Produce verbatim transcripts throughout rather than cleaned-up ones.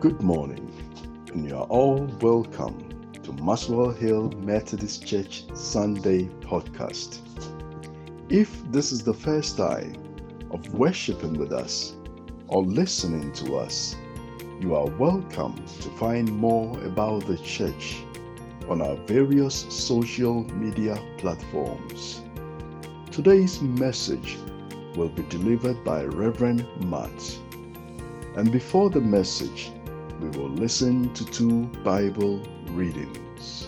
Good morning, and you are all welcome to Muswell Hill Methodist Church Sunday podcast. If this is the first time of worshiping with us or listening to us, you are welcome to find more about the church on our various social media platforms. Today's message will be delivered by Reverend Matt. And before the message, we will listen to two Bible readings.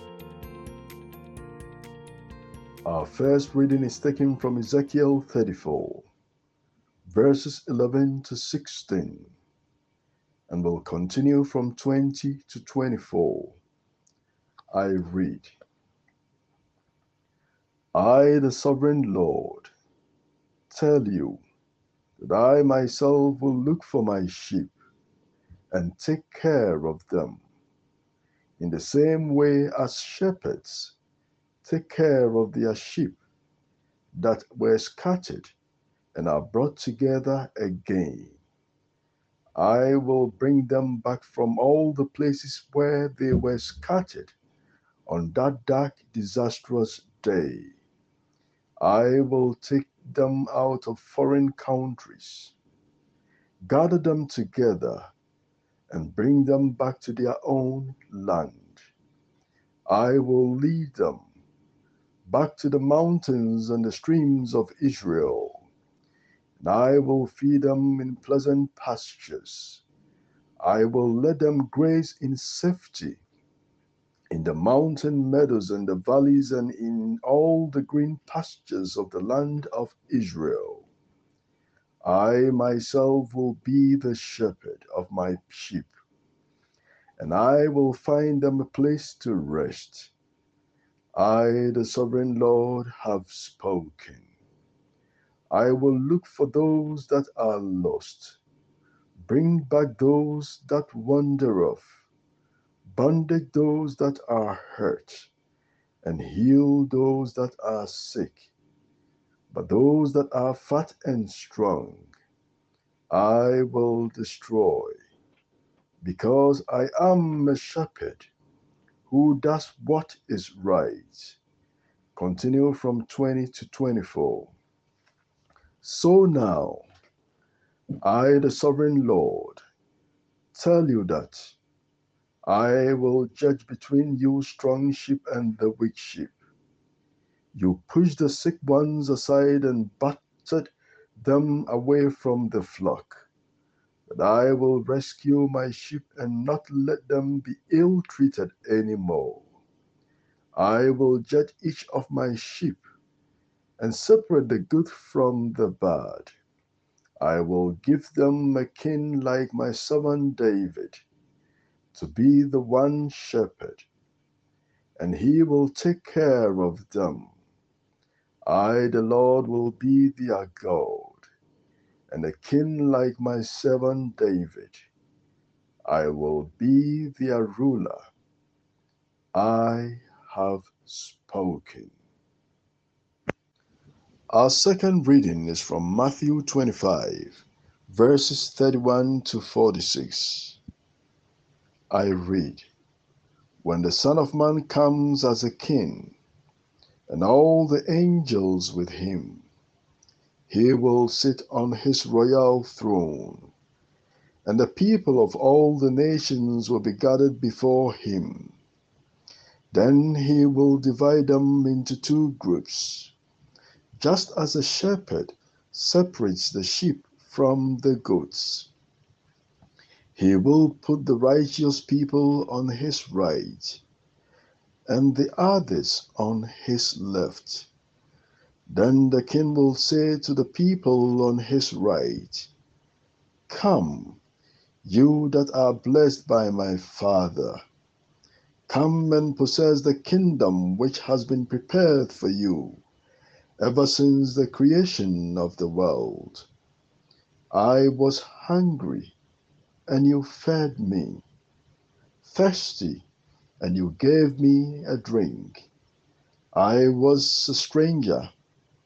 Our first reading is taken from Ezekiel thirty-four, verses eleven to sixteen, and will continue from twenty to twenty-four. I read, I, the sovereign Lord, tell you that I myself will look for my sheep and take care of them, in the same way as shepherds take care of their sheep that were scattered and are brought together again. I will bring them back from all the places where they were scattered on that dark, disastrous day. I will take them out of foreign countries, gather them together, and bring them back to their own land. I will lead them back to the mountains and the streams of Israel, and I will feed them in pleasant pastures. I will let them graze in safety in the mountain meadows and the valleys and in all the green pastures of the land of Israel. I myself will be the shepherd of my sheep, and I will find them a place to rest. I, the sovereign Lord, have spoken. I will look for those that are lost, bring back those that wander off, bandage those that are hurt, and heal those that are sick. But those that are fat and strong, I will destroy, because I am a shepherd who does what is right. Continue from twenty to twenty-four. So now, I, the sovereign Lord, tell you that I will judge between you strong sheep and the weak sheep. You pushed the sick ones aside and battered them away from the flock. But I will rescue my sheep and not let them be ill-treated anymore. I will judge each of my sheep and separate the good from the bad. I will give them a king like my servant David, to be the one shepherd, and he will take care of them. I, the Lord, will be their God, and a king like my servant David. I will be their ruler. I have spoken. Our second reading is from Matthew twenty-five, verses thirty-one to forty-six. I read, When the Son of Man comes as a king, and all the angels with him, he will sit on his royal throne, and the people of all the nations will be gathered before him. Then he will divide them into two groups, just as a shepherd separates the sheep from the goats. He will put the righteous people on his right, and the others on his left. Then the king will say to the people on his right, Come, you that are blessed by my Father, come and possess the kingdom which has been prepared for you ever since the creation of the world. I was hungry, and you fed me, thirsty, and you gave me a drink. I was a stranger,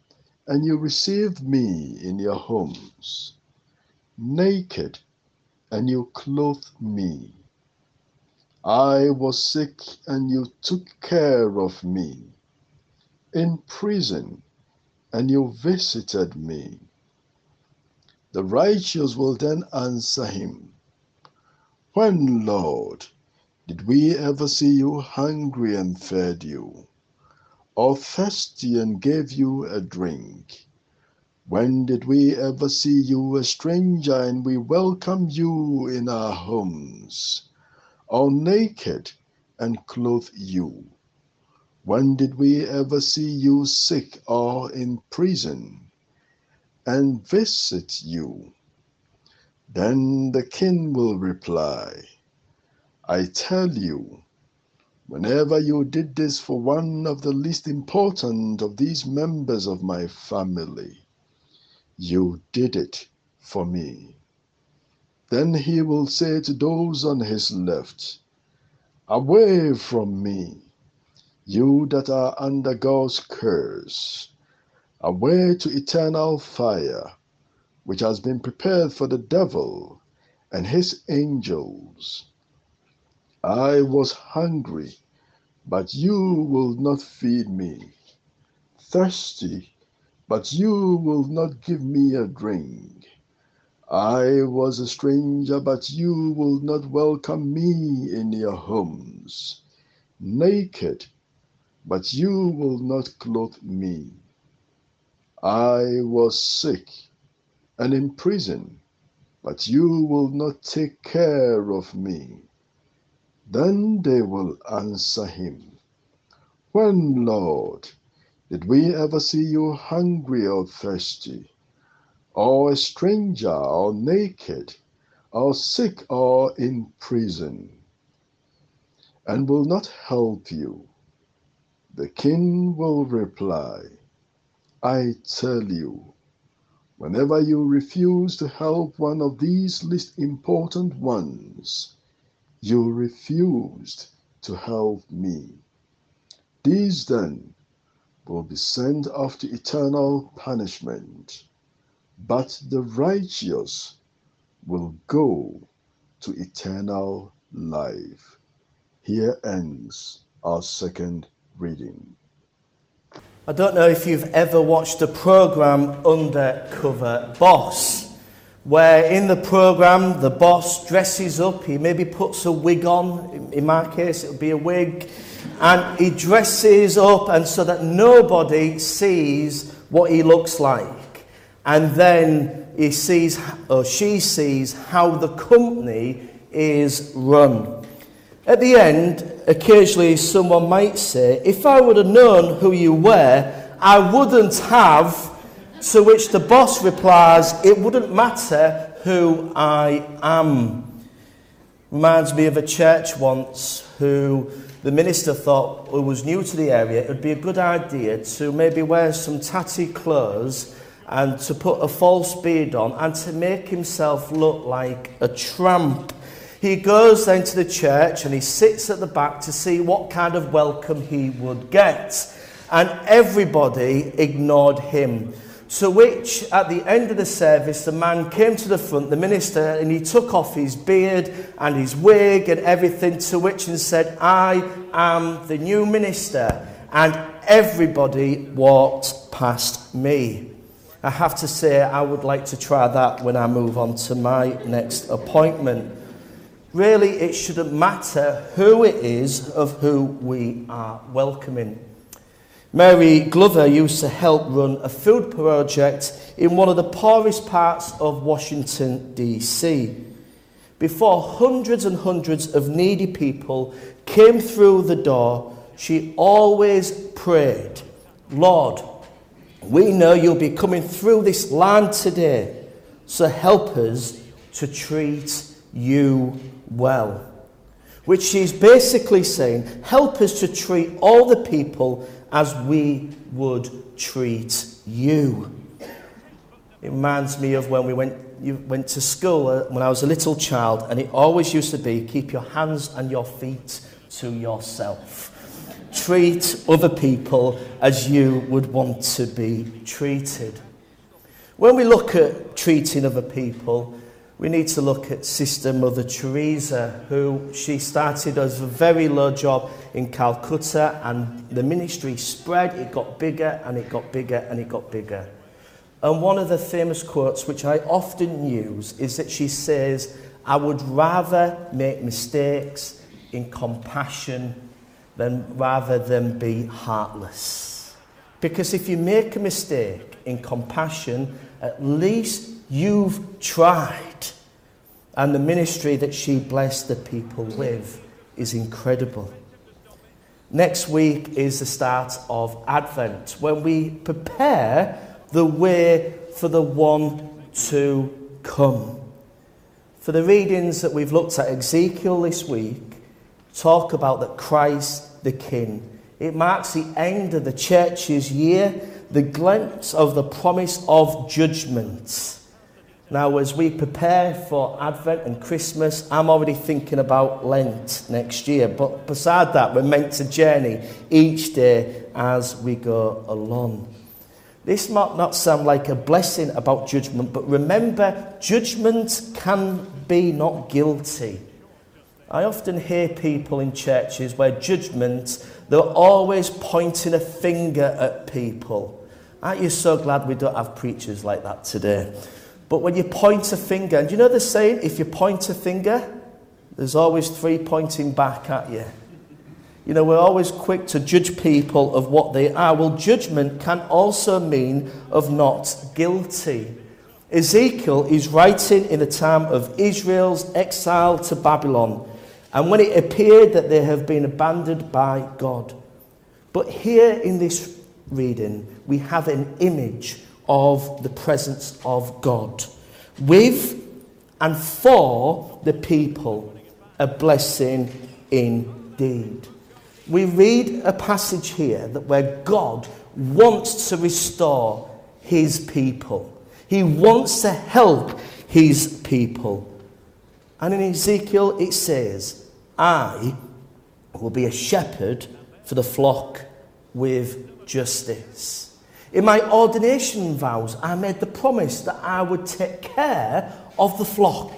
and you received me in your homes, naked, and you clothed me. I was sick, and you took care of me. In prison, and you visited me. The righteous will then answer him, When, Lord, did we ever see you hungry and fed you, or thirsty and gave you a drink? When did we ever see you a stranger and we welcomed you in our homes, or naked and clothed you? When did we ever see you sick or in prison and visit you? Then the king will reply, I tell you, whenever you did this for one of the least important of these members of my family, you did it for me. Then he will say to those on his left, Away from me, you that are under God's curse, away to eternal fire, which has been prepared for the devil and his angels. I was hungry, but you will not feed me, thirsty, but you will not give me a drink. I was a stranger, but you will not welcome me in your homes, naked, but you will not clothe me. I was sick and in prison, but you will not take care of me. Then they will answer him, When, Lord, did we ever see you hungry or thirsty, or a stranger or naked, or sick or in prison, and will not help you? The king will reply, I tell you, whenever you refuse to help one of these least important ones, you refused to help me. These then will be sent off to eternal punishment, but the righteous will go to eternal life. Here ends our second reading. I don't know if you've ever watched a program, Undercover Boss, where in the program the boss dresses up, he maybe puts a wig on, in my case it would be a wig, and he dresses up and so that nobody sees what he looks like. And then he sees, or she sees, how the company is run. At the end, occasionally someone might say, if I would have known who you were, I wouldn't have, to which the boss replies, it wouldn't matter who I am. Reminds me of a church once who the minister thought, who was new to the area, it would be a good idea to maybe wear some tatty clothes and to put a false beard on and to make himself look like a tramp. He goes then to the church and he sits at the back to see what kind of welcome he would get. And everybody ignored him. To which, at the end of the service, the man came to the front, the minister, and he took off his beard and his wig and everything, to which and said, I am the new minister. And everybody walked past me. I have to say, I would like to try that when I move on to my next appointment. Really, it shouldn't matter who it is of who we are welcoming. Mary Glover used to help run a food project in one of the poorest parts of Washington, D C Before hundreds and hundreds of needy people came through the door, she always prayed, Lord, we know you'll be coming through this land today, so help us to treat you well. Which she's basically saying, help us to treat all the people as we would treat you. It reminds me of when we went you went to school uh, when I was a little child, and it always used to be, keep your hands and your feet to yourself. Treat other people as you would want to be treated. When we look at treating other people, We need to look at Sister Mother Teresa, who she started as a very low job in Calcutta, and the ministry spread, it got bigger and it got bigger and it got bigger. And one of the famous quotes, which I often use, is that she says, "I would rather make mistakes in compassion than rather than be heartless." Because if you make a mistake in compassion, at least you've tried. And the ministry that she blessed the people with is incredible. Next week is the start of Advent, when we prepare the way for the one to come. For the readings that we've looked at, Ezekiel this week talk about that Christ the King. It marks the end of the church's year, the glimpse of the promise of judgment. Now, as we prepare for Advent and Christmas, I'm already thinking about Lent next year. But beside that, we're meant to journey each day as we go along. This might not sound like a blessing about judgment, but remember, judgment can be not guilty. I often hear people in churches where judgment, they're always pointing a finger at people. Aren't you so glad we don't have preachers like that today? But when you point a finger, and you know the saying, if you point a finger, there's always three pointing back at you. You know, we're always quick to judge people of what they are. Well, judgment can also mean of not guilty. Ezekiel is writing in the time of Israel's exile to Babylon, and when it appeared that they have been abandoned by God. But here in this reading, we have an image of the presence of God with and for the people, a blessing indeed. We read a passage here that where God wants to restore his people. He wants to help his people. And in Ezekiel it says, "I will be a shepherd for the flock with justice." In my ordination vows, I made the promise that I would take care of the flock.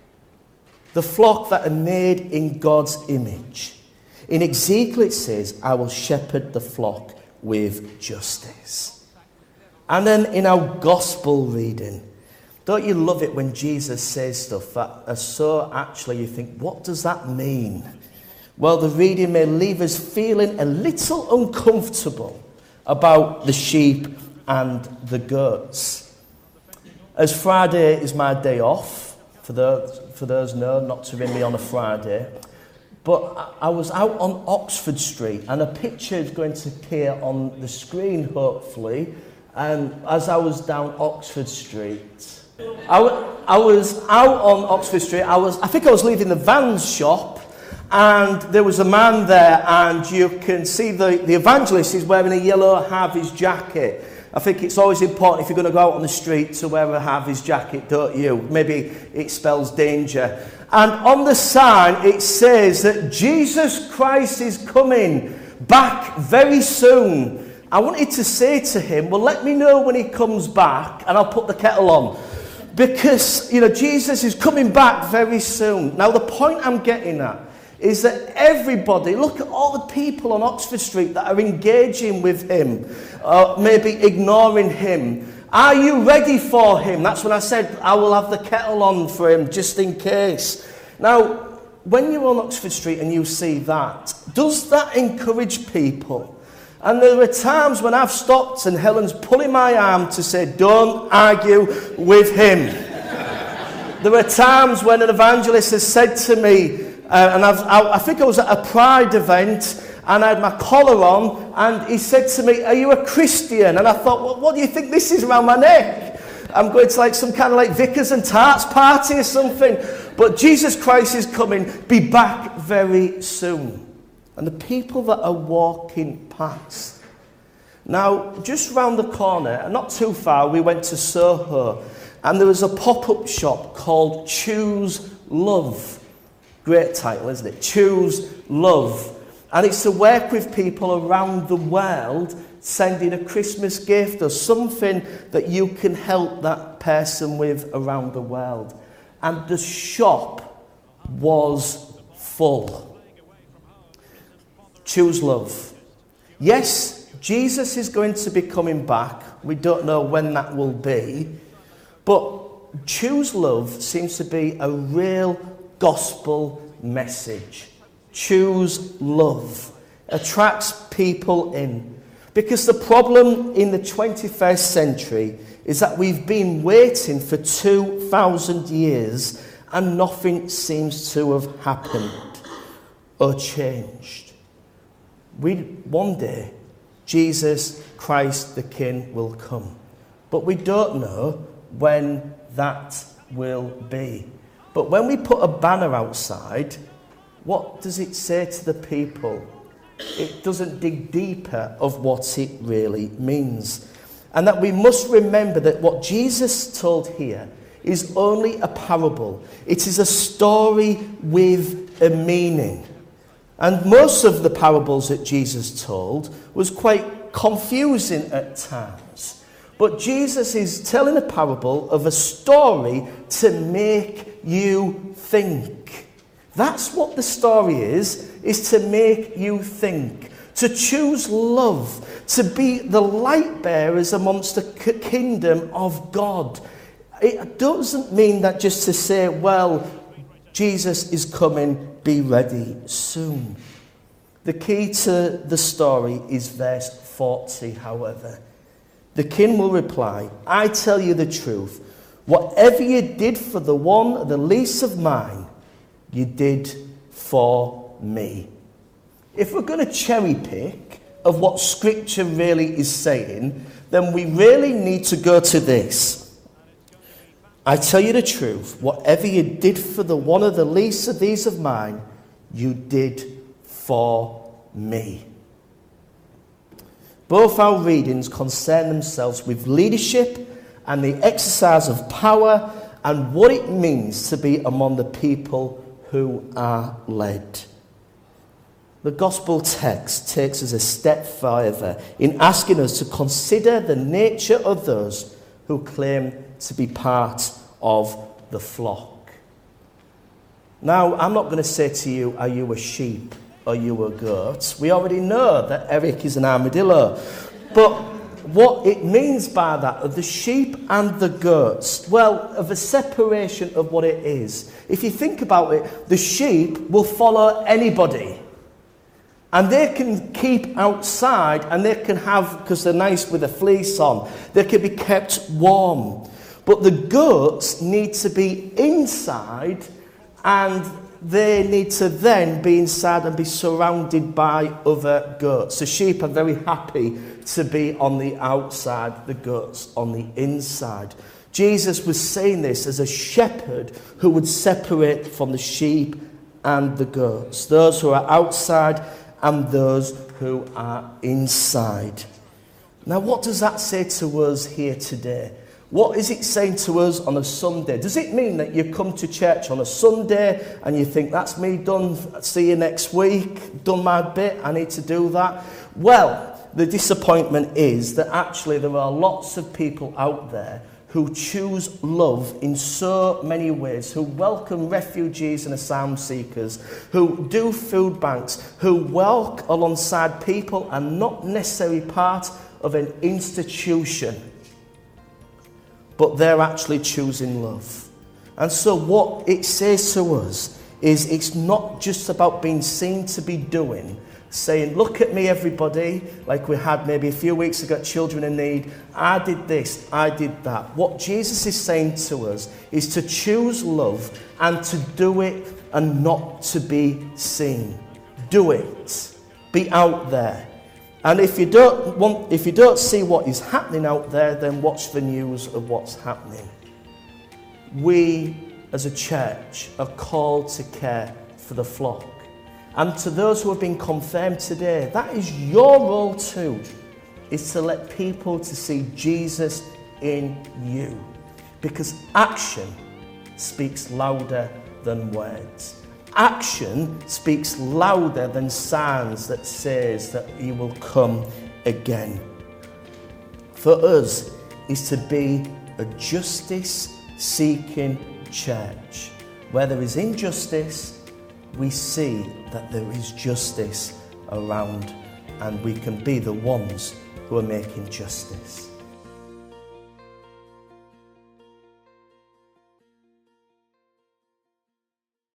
The flock that are made in God's image. In Ezekiel it says, "I will shepherd the flock with justice." And then in our gospel reading, don't you love it when Jesus says stuff that are so actually you think, what does that mean? Well, the reading may leave us feeling a little uncomfortable about the sheep and the goats. As Friday is my day off, for those, for those who know, not to ring me on a Friday, but I was out on Oxford Street, and a picture is going to appear on the screen, hopefully, and as I was down Oxford Street. I, w- I was out on Oxford Street, I, was, I think I was leaving the Vans shop, and there was a man there, and you can see the, the evangelist is wearing a yellow Harvey's jacket. I think it's always important if you're going to go out on the street to wear a Harvey's jacket, don't you? Maybe it spells danger. And on the sign it says that Jesus Christ is coming back very soon. I wanted to say to him, well, let me know when he comes back and I'll put the kettle on. Because, you know, Jesus is coming back very soon. Now, the point I'm getting at is that everybody, look at all the people on Oxford Street that are engaging with him, uh, maybe ignoring him. Are you ready for him? That's when I said I will have the kettle on for him, just in case. Now, when you're on Oxford Street and you see that, does that encourage people? And there are times when I've stopped and Helen's pulling my arm to say, don't argue with him. There are times when an evangelist has said to me, Uh, and I've, I, I think I was at a Pride event and I had my collar on and he said to me, are you a Christian? And I thought, well, what do you think this is around my neck? I'm going to like some kind of like Vickers and Tarts party or something. But Jesus Christ is coming, be back very soon. And the people that are walking past. Now, just round the corner, not too far, we went to Soho and there was a pop-up shop called Choose Love. Great title, isn't it? Choose Love. And it's to work with people around the world, sending a Christmas gift or something that you can help that person with around the world. and the shop was full. Choose love. Yes, Jesus is going to be coming back. We don't know when that will be. But choose love seems to be a real gospel message. Choose love. Attracts people in. Because the problem in the twenty-first century is that we've been waiting for two thousand years and nothing seems to have happened or changed. We, one day, Jesus Christ the King will come. But we don't know when that will be. But when we put a banner outside, what does it say to the people? It doesn't dig deeper of what it really means. And that we must remember that what Jesus told here is only a parable. It is a story with a meaning. And most of the parables that Jesus told was quite confusing at times. But Jesus is telling a parable of a story to make you think. That's what the story is, is to make you think. To choose love, to be the light bearers amongst the kingdom of God. It doesn't mean that just to say, well, Jesus is coming, be ready soon. The key to the story is verse forty, however. The king will reply, I tell you the truth, whatever you did for the one, the least of mine, you did for me. If we're going to cherry pick of what Scripture really is saying, then we really need to go to this. I tell you the truth, whatever you did for the one of the least of these of mine, you did for me. Both our readings concern themselves with leadership and the exercise of power and what it means to be among the people who are led. The gospel text takes us a step further in asking us to consider the nature of those who claim to be part of the flock. Now, I'm not going to say to you, are you a sheep? Are you a goat? We already know that Eric is an armadillo. But what it means by that, of the sheep and the goats, well, of a separation of what it is. If you think about it, the sheep will follow anybody. And they can keep outside and they can have, because they're nice with a fleece on, they can be kept warm. But the goats need to be inside and they need to then be inside and be surrounded by other goats. The sheep are very happy to be on the outside, the goats on the inside. Jesus was saying this as a shepherd who would separate from the sheep and the goats, those who are outside and those who are inside. Now, what does that say to us here today? What is it saying to us on a Sunday? Does it mean that you come to church on a Sunday and you think, that's me done, see you next week, done my bit, I need to do that? Well, the disappointment is that actually there are lots of people out there who choose love in so many ways, who welcome refugees and asylum seekers, who do food banks, who walk alongside people and not necessarily part of an institution. But they're actually choosing love. And so what it says to us is it's not just about being seen to be doing, saying, look at me everybody, like we had maybe a few weeks ago, children in need, I did this, I did that. What Jesus is saying to us is to choose love and to do it and not to be seen. Do it. Be out there. And if you don't want, if you don't see what is happening out there, then watch the news of what's happening. We, as a church, are called to care for the flock. And to those who have been confirmed today, that is your role too, is to let people to see Jesus in you. Because action speaks louder than words. Action speaks louder than signs that says that he will come again. For us is to be a justice-seeking church. Where there is injustice, we see that there is justice around, and we can be the ones who are making justice.